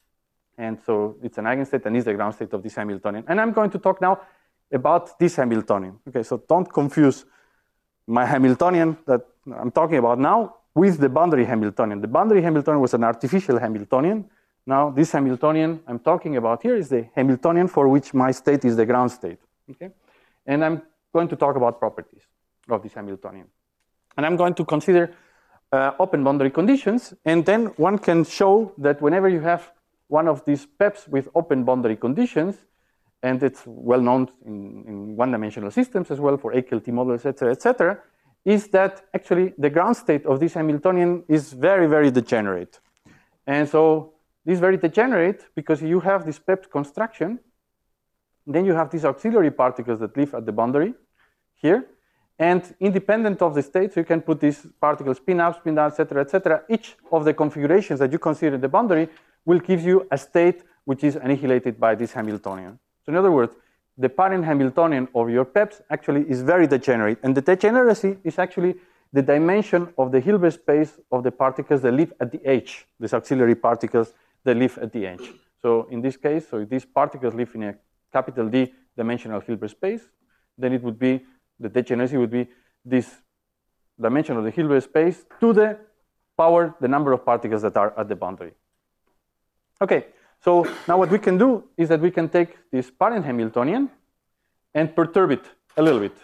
And so it's an eigenstate and is the ground state of this Hamiltonian. And I'm going to talk now about this Hamiltonian. Okay, so don't confuse my Hamiltonian that I'm talking about now with the boundary Hamiltonian. The boundary Hamiltonian was an artificial Hamiltonian. Now this Hamiltonian I'm talking about here is the Hamiltonian for which my state is the ground state. Okay, and I'm going to talk about properties. of this Hamiltonian. And I'm going to consider uh, open boundary conditions, and then one can show that whenever you have one of these P E Ps with open boundary conditions, and it's well known in, in one-dimensional systems as well for A K L T models, et cetera, et cetera, is that actually the ground state of this Hamiltonian is very, very degenerate. And so this is very degenerate because you have this P E P construction, then you have these auxiliary particles that live at the boundary here, and independent of the states, you can put these particles spin up, spin down, et cetera, et cetera. Each of the configurations that you consider in the boundary will give you a state which is annihilated by this Hamiltonian. So in other words, the parent Hamiltonian of your P E Ps actually is very degenerate, and the degeneracy is actually the dimension of the Hilbert space of the particles that live at the edge, these auxiliary particles that live at the edge. So in this case, so if these particles live in a capital D dimensional Hilbert space, then it would be, the degeneracy would be this dimension of the Hilbert space to the power, the number of particles that are at the boundary. Okay, so now what we can do is that we can take this parent Hamiltonian and perturb it a little bit.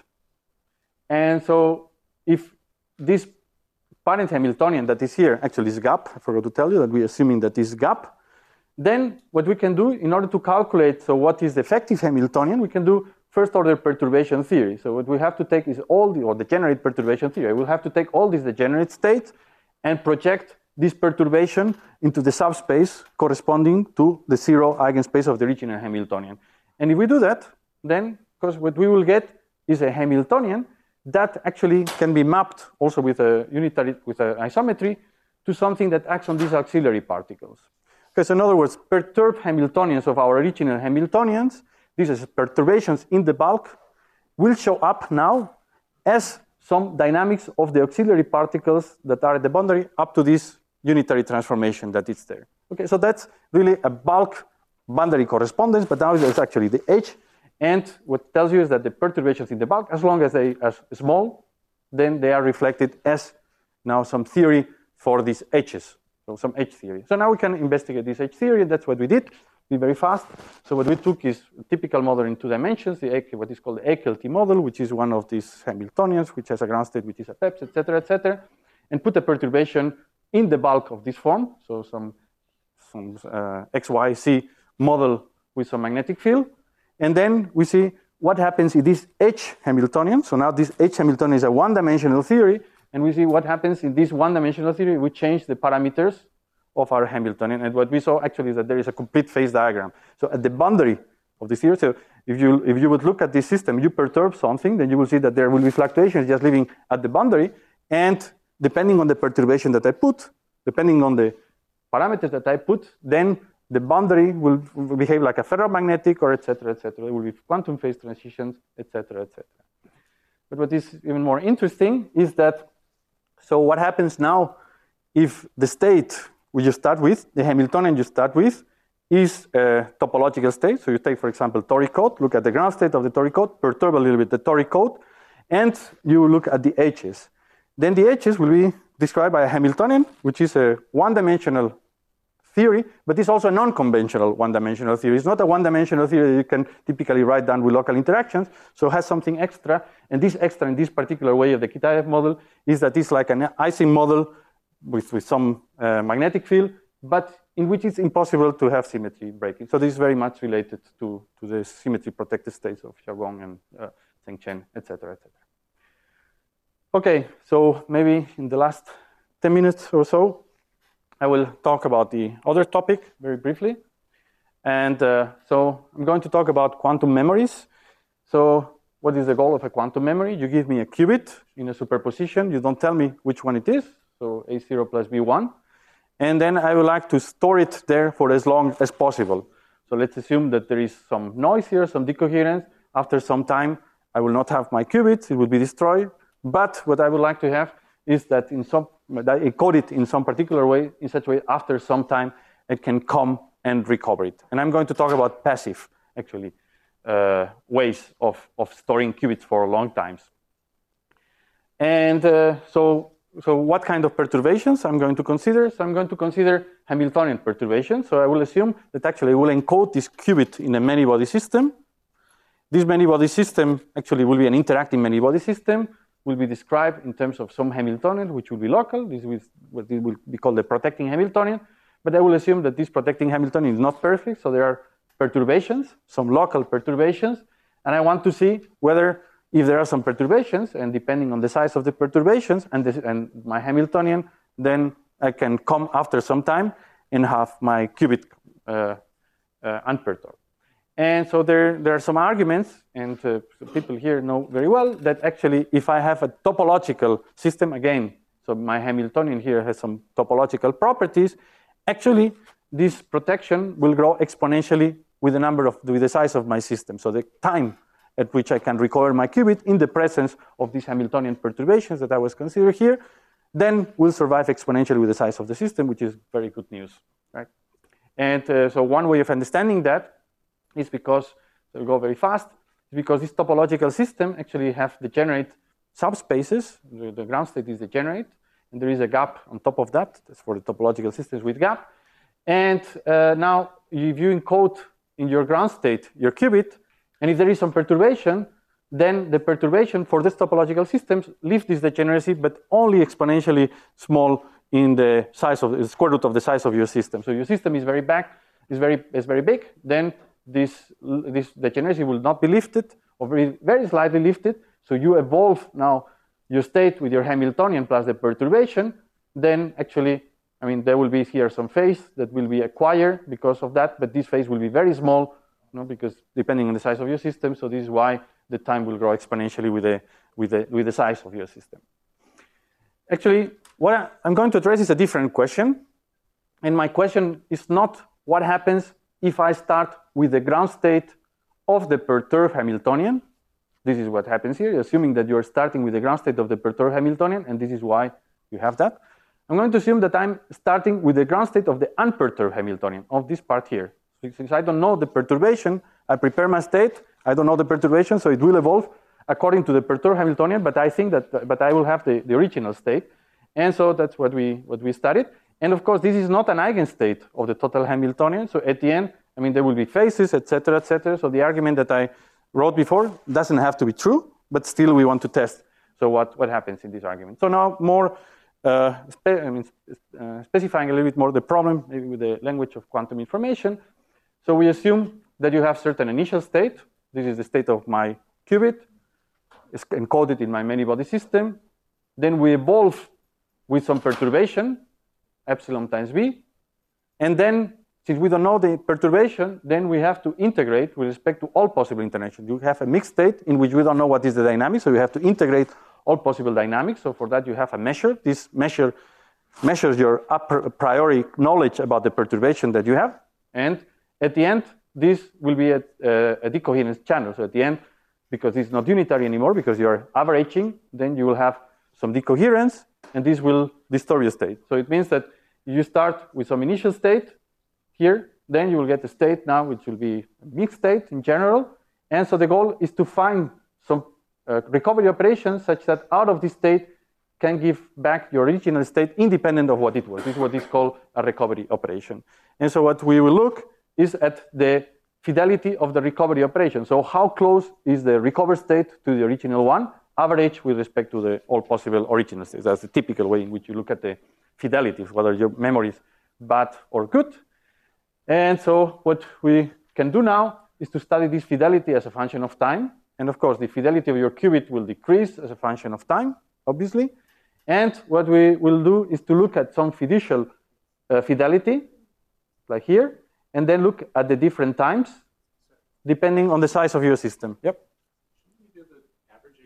And so if this parent Hamiltonian that is here, actually is gap, I forgot to tell you that we're assuming that is gap, then what we can do in order to calculate, so what is the effective Hamiltonian, we can do first order perturbation theory. So what we have to take is all the, or degenerate perturbation theory. We'll have to take all these degenerate states and project this perturbation into the subspace corresponding to the zero eigenspace of the original Hamiltonian. And if we do that, then, because what we will get is a Hamiltonian that actually can be mapped also with a unitary, with an isometry to something that acts on these auxiliary particles. Okay, so in other words, perturbed Hamiltonians of our original Hamiltonians, these are perturbations in the bulk, will show up now as some dynamics of the auxiliary particles that are at the boundary up to this unitary transformation that is there. Okay, so that's really a bulk boundary correspondence, but now there's actually the H, and what tells you is that the perturbations in the bulk, as long as they are small, then they are reflected as now some theory for these H's, so some H theory. So now we can investigate this H theory, and that's what we did. Be very fast. So what we took is a typical model in two dimensions, the A K, what is called the A K L T model, which is one of these Hamiltonians, which has a ground state, which is a P E Ps, et cetera, et cetera, and put a perturbation in the bulk of this form, so some, some uh, X Y Z model with some magnetic field, and then we see what happens in this H Hamiltonian. So now this H Hamiltonian is a one-dimensional theory, and we see what happens in this one-dimensional theory. We change the parameters of our Hamiltonian, and what we saw actually is that there is a complete phase diagram. So at the boundary of the theory, so if you if you would look at this system, you perturb something, then you will see that there will be fluctuations just living at the boundary, and depending on the perturbation that I put, depending on the parameters that I put, then the boundary will, will behave like a ferromagnetic, or et cetera, et cetera. There will be quantum phase transitions, et cetera, et cetera. But what is even more interesting is that, so what happens now if the state we you start with, the Hamiltonian you start with, is a topological state. So you take, for example, toric code, look at the ground state of the toric code, perturb a little bit the toric code, and you look at the H's. Then the H's will be described by a Hamiltonian, which is a one-dimensional theory, but it's also a non-conventional one-dimensional theory. It's not a one-dimensional theory that you can typically write down with local interactions, so it has something extra, and this extra in this particular way of the Kitaev model is that it's like an Ising model with, with some uh, magnetic field, but in which it's impossible to have symmetry breaking. So this is very much related to, to the symmetry protected states of Xiaogong and uh, Zheng Chen, et cetera, et cetera. Okay, so maybe in the last ten minutes or so, I will talk about the other topic very briefly. And uh, so I'm going to talk about quantum memories. So what is the goal of a quantum memory? You give me a qubit in a superposition. You don't tell me which one it is. So A zero plus B one. And then I would like to store it there for as long as possible. So let's assume that there is some noise here, some decoherence. After some time, I will not have my qubits. It will be destroyed. But what I would like to have is that in some, that I code it in some particular way, in such a way, after some time, it can come and recover it. And I'm going to talk about passive, actually, uh, ways of, of storing qubits for long times. And uh, so, so what kind of perturbations I'm going to consider? So I'm going to consider Hamiltonian perturbations. So I will assume that actually I will encode this qubit in a many-body system. This many-body system actually will be an interacting many-body system. will be described in terms of some Hamiltonian, which will be local. This is what it will be called the protecting Hamiltonian. But I will assume that this protecting Hamiltonian is not perfect, so there are perturbations, some local perturbations, and I want to see whether, if there are some perturbations, and depending on the size of the perturbations and, this, and my Hamiltonian, then I can come after some time and have my qubit uh, uh, unperturbed. And so there, there are some arguments, and uh, people here know very well, that actually if I have a topological system, again, so my Hamiltonian here has some topological properties, actually this protection will grow exponentially with the number of, with the size of my system. So the time at which I can recover my qubit in the presence of these Hamiltonian perturbations that I was considering here, then will survive exponentially with the size of the system, which is very good news, right? And uh, so one way of understanding that is because, so we'll go very fast, is because this topological system actually have degenerate subspaces. The, the ground state is degenerate, and there is a gap on top of that. That's for the topological systems with gap. And uh, now, if you encode in your ground state your qubit, and if there is some perturbation, then the perturbation for this topological systems leaves this degeneracy, but only exponentially small in the size of the square root of the size of your system. So your system is very back, is very is very big. Then this this degeneracy will not be lifted, or very, very slightly lifted. So you evolve now your state with your Hamiltonian plus the perturbation. Then actually, I mean, there will be here some phase that will be acquired because of that, but this phase will be very small, you know, because depending on the size of your system. So this is why the time will grow exponentially with the with the with the size of your system. Actually, what I'm going to address is a different question, and my question is not what happens if I start with the ground state of the perturbed Hamiltonian. This is what happens here, assuming that you're starting with the ground state of the perturbed Hamiltonian, and this is why you have that. I'm going to assume that I'm starting with the ground state of the unperturbed Hamiltonian, of this part here. Since I don't know the perturbation, I prepare my state, I don't know the perturbation, so it will evolve according to the perturbed Hamiltonian, but I think that, but I will have the, the original state. And so that's what we, what we studied. And of course, this is not an eigenstate of the total Hamiltonian. So at the end, I mean, there will be phases, et cetera, et cetera. So the argument that I wrote before doesn't have to be true, but still we want to test. So what, what happens in this argument? So now more, uh, spe I mean, uh, specifying a little bit more the problem, maybe with the language of quantum information. So we assume that you have certain initial state. This is the state of my qubit. It's encoded in my many-body system. Then we evolve with some perturbation, epsilon times v. And then, since we don't know the perturbation, then we have to integrate with respect to all possible interactions. You have a mixed state in which we don't know what is the dynamic, so you have to integrate all possible dynamics. So for that, you have a measure. This measure measures your a priori knowledge about the perturbation that you have. And at the end, this will be a, a, a decoherence channel. So at the end, because it's not unitary anymore, because you're averaging, then you will have some decoherence, and this will distort your state. So it means that you start with some initial state here, then you will get a state now which will be a mixed state in general. And so the goal is to find some uh, recovery operations such that out of this state can give back your original state independent of what it was. This is what is called a recovery operation. And so what we will look is at the fidelity of the recovery operation. So how close is the recovered state to the original one, average with respect to the all possible original states. That's the typical way in which you look at the fidelity, whether your memory is bad or good. And so what we can do now is to study this fidelity as a function of time. And of course, the fidelity of your qubit will decrease as a function of time, obviously. And what we will do is to look at some fiducial uh, fidelity, like here, and then look at the different times, depending on the size of your system. Yep. Shouldn't you do the averaging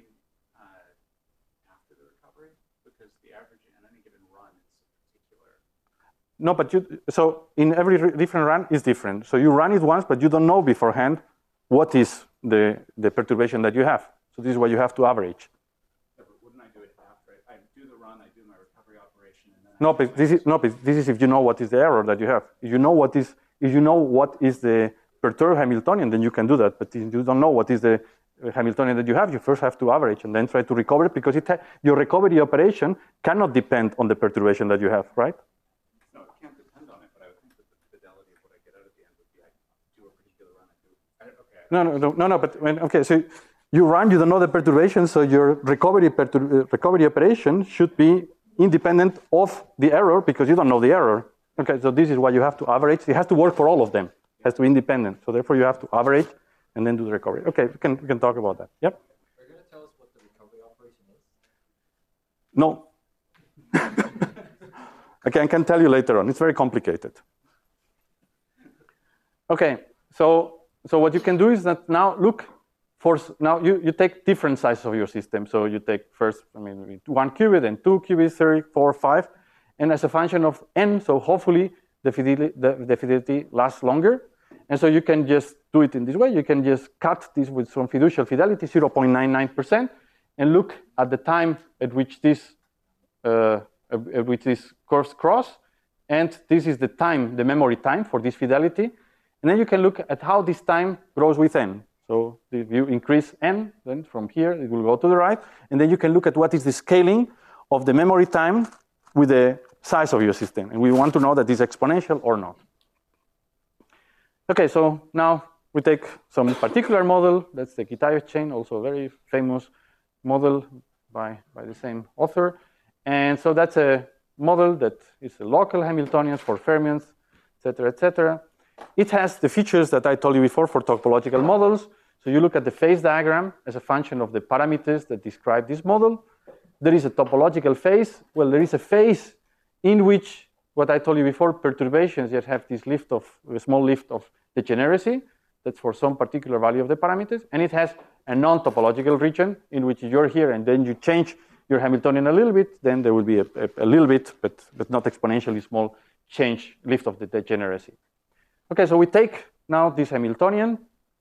uh, after the recovery? Because the averaging on any given run is particular. No, but you, so in every different run is different. So you run it once, but you don't know beforehand what is the, the perturbation that you have. So this is what you have to average. Yeah, but wouldn't I do it after? I do the run, I do my recovery operation, and then No, but this is, no, but this is if you know what is the error that you have. If you know what is, if you know what is the perturbed Hamiltonian, then you can do that. But if you don't know what is the Hamiltonian that you have, you first have to average and then try to recover it, because it your recovery operation cannot depend on the perturbation that you have, right? No, it can't depend on it, but I would think that the fidelity of what I get out at the end would be I do a particular run. I do, I, okay. No, no, no, no, no. But when, okay, so you run, you don't know the perturbation, so your recovery, pertur recovery operation should be independent of the error because you don't know the error. Okay, so this is what you have to average. It has to work for all of them. It has to be independent. So therefore you have to average and then do the recovery. Okay, we can, we can talk about that. Yep. Are you going to tell us what the recovery operation is? No. I can, can tell you later on. It's very complicated. Okay, so, so what you can do is that now look, for, now you, you take different sizes of your system. So you take first, I mean, one qubit, then two qubits, three, four, five. And as a function of n, so hopefully the fidelity, the, the fidelity lasts longer. And so you can just do it in this way. You can just cut this with some fiducial fidelity, zero point nine nine percent, and look at the time at which this, uh, at which these curves cross. And this is the time, the memory time for this fidelity. And then you can look at how this time grows with n. So if you increase n, then from here it will go to the right. And then you can look at what is the scaling of the memory time with the size of your system. And we want to know that it's exponential or not. Okay, so now we take some particular model. That's the Kitaev chain, also a very famous model by, by the same author. And so that's a model that is a local Hamiltonian for fermions, et cetera, et cetera. It has the features that I told you before for topological models. So you look at the phase diagram as a function of the parameters that describe this model. There is a topological phase. Well, there is a phase in which, what I told you before, perturbations that have this lift of, a small lift of degeneracy. That's for some particular value of the parameters. And it has a non-topological region in which you're here and then you change your Hamiltonian a little bit, then there will be a, a, a little bit, but, but not exponentially small change, lift of the degeneracy. Okay, so we take now this Hamiltonian,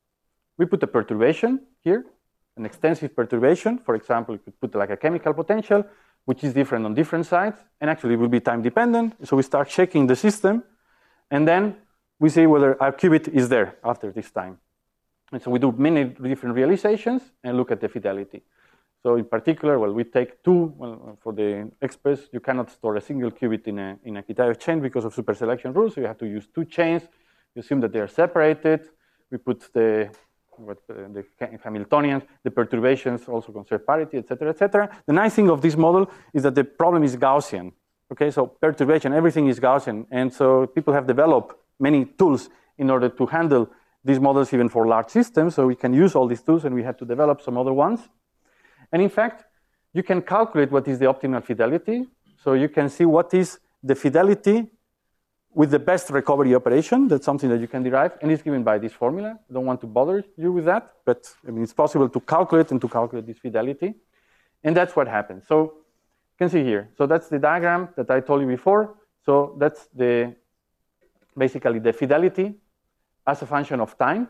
we put a perturbation here, an extensive perturbation. For example, you could put like a chemical potential, which is different on different sides, and actually it will be time dependent. So we start checking the system, and then we see whether our qubit is there after this time. And so we do many different realizations and look at the fidelity. So in particular, well, we take two, well, for the express, you cannot store a single qubit in a, in a Kitaev chain because of superselection rules, so you have to use two chains. You assume that they are separated. We put the, what, uh, the Hamiltonians, the perturbations also conserve parity, et cetera, et cetera. The nice thing of this model is that the problem is Gaussian. Okay, so perturbation, everything is Gaussian. And so people have developed many tools in order to handle these models even for large systems. So we can use all these tools, and we had to develop some other ones. And in fact, you can calculate what is the optimal fidelity. So you can see what is the fidelity with the best recovery operation. That's something that you can derive, and it's given by this formula. I don't want to bother you with that, but I mean, it's possible to calculate and to calculate this fidelity. And that's what happens. So you can see here. So that's the diagram that I told you before. So that's the basically the fidelity as a function of time.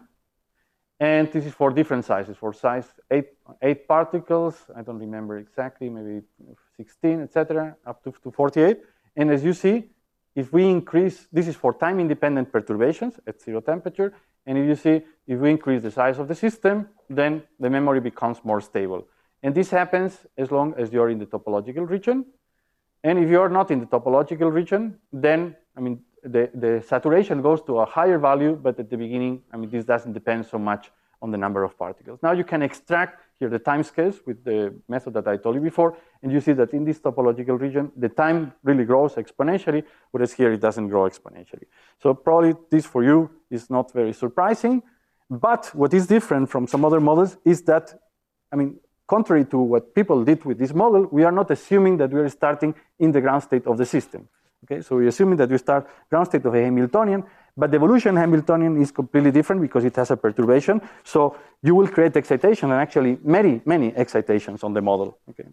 And this is for different sizes, for size eight, eight particles, I don't remember exactly, maybe sixteen, et cetera, up to, to forty-eight. And as you see, if we increase, this is for time-independent perturbations at zero temperature, and if you see, if we increase the size of the system, then the memory becomes more stable. And this happens as long as you're in the topological region. And if you're not in the topological region, then, I mean, The, the saturation goes to a higher value, but at the beginning, I mean, this doesn't depend so much on the number of particles. Now you can extract here the time scales with the method that I told you before, and you see that in this topological region, the time really grows exponentially, whereas here it doesn't grow exponentially. So probably this for you is not very surprising, but what is different from some other models is that, I mean, contrary to what people did with this model, we are not assuming that we are starting in the ground state of the system. Okay, so we're assuming that we start ground state of a Hamiltonian, but the evolution Hamiltonian is completely different because it has a perturbation. So you will create excitation, and actually many, many excitations on the model. Okay.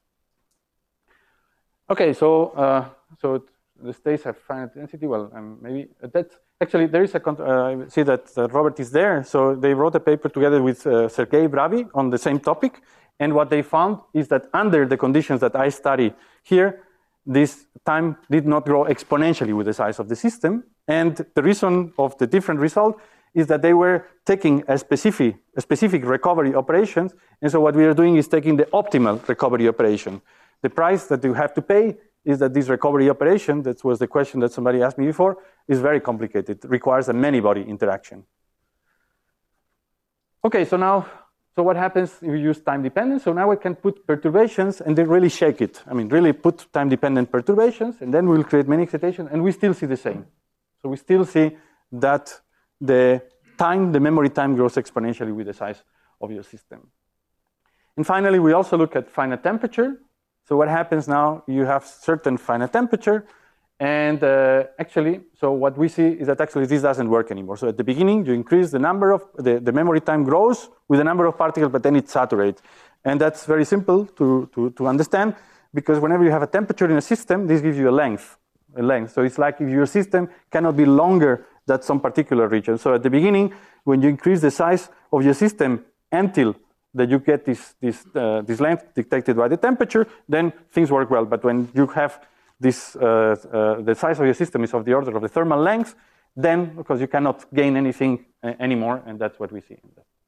Okay, so uh, so the states have finite density. Well, um, maybe that's actually there is a. Uh, I see that uh, Robert is there. So they wrote a paper together with uh, Sergei Bravy on the same topic, and what they found is that under the conditions that I study here, this time did not grow exponentially with the size of the system. And the reason of the different result is that they were taking a specific, a specific recovery operations. And so what we are doing is taking the optimal recovery operation. The price that you have to pay is that this recovery operation, that was the question that somebody asked me before, is very complicated. It requires a many-body interaction. Okay, so now, So what happens if you use time dependent? So now we can put perturbations and then really shake it. I mean, really put time dependent perturbations, and then we'll create many excitations, and we still see the same. So we still see that the time, the memory time grows exponentially with the size of your system. And finally, we also look at finite temperature. So what happens now, you have certain finite temperature, and uh, actually, so what we see is that actually this doesn't work anymore. So at the beginning, you increase the number of, the, the memory time grows with the number of particles, but then it saturates. And that's very simple to, to, to understand, because whenever you have a temperature in a system, this gives you a length, a length. So it's like if your system cannot be longer than some particular region. So at the beginning, when you increase the size of your system until that you get this, this, uh, this length detected by the temperature, then things work well. But when you have this, uh, uh, the size of your system is of the order of the thermal length, then, because you cannot gain anything uh, anymore, and that's what we see.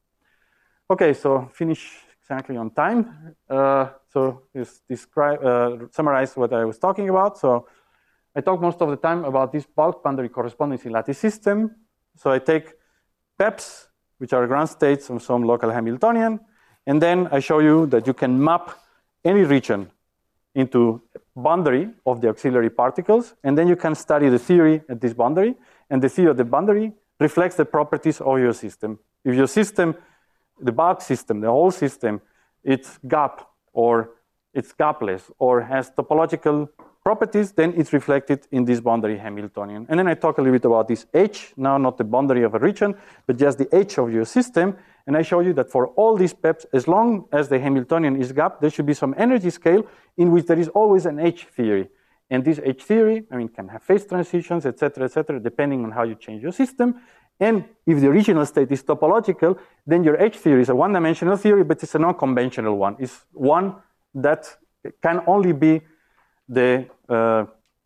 Okay, so finish exactly on time. Uh, so just describe, uh, summarize what I was talking about. So I talk most of the time about this bulk boundary correspondence in lattice system. So I take P E Ps, which are ground states of some local Hamiltonian, and then I show you that you can map any region into boundary of the auxiliary particles, and then you can study the theory at this boundary, and the theory of the boundary reflects the properties of your system. If your system, the bulk system, the whole system, it's gap or it's gapless or has topological properties, then it's reflected in this boundary Hamiltonian. And then I talk a little bit about this H, now not the boundary of a region, but just the H of your system. And I show you that for all these P E Ps, as long as the Hamiltonian is gap, there should be some energy scale in which there is always an H theory. And this H theory, I mean, can have phase transitions, et cetera, et cetera, depending on how you change your system. And if the original state is topological, then your H theory is a one-dimensional theory, but it's a non-conventional one. It's one that can only be the, uh,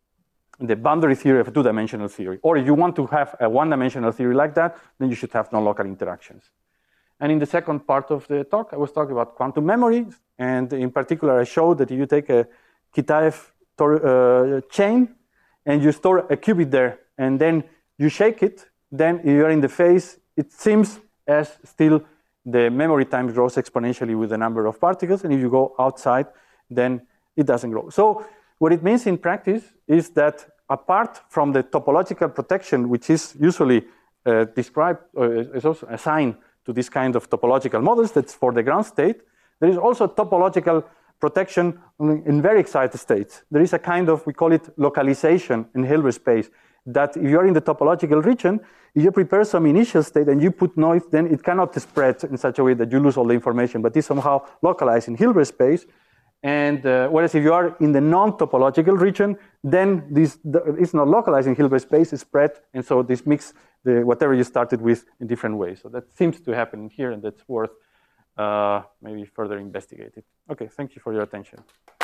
the boundary theory of a two-dimensional theory. Or if you want to have a one-dimensional theory like that, then you should have non-local interactions. And in the second part of the talk, I was talking about quantum memory. And in particular, I showed that if you take a Kitaev uh, chain and you store a qubit there, and then you shake it, then if you're in the phase, it seems as still the memory time grows exponentially with the number of particles. And if you go outside, then it doesn't grow. So what it means in practice is that apart from the topological protection, which is usually uh, described, or is also assigned to this kind of topological models, that's for the ground state, there is also topological protection in very excited states. There is a kind of, we call it localization in Hilbert space, that if you're in the topological region, if you prepare some initial state and you put noise, then it cannot spread in such a way that you lose all the information, but it's somehow localized in Hilbert space. And uh, whereas if you are in the non-topological region, then this the, it's not localized in Hilbert space, it's spread, and so this mix the, whatever you started with in different ways. So that seems to happen here, and that's worth uh, maybe further investigated. Okay, thank you for your attention.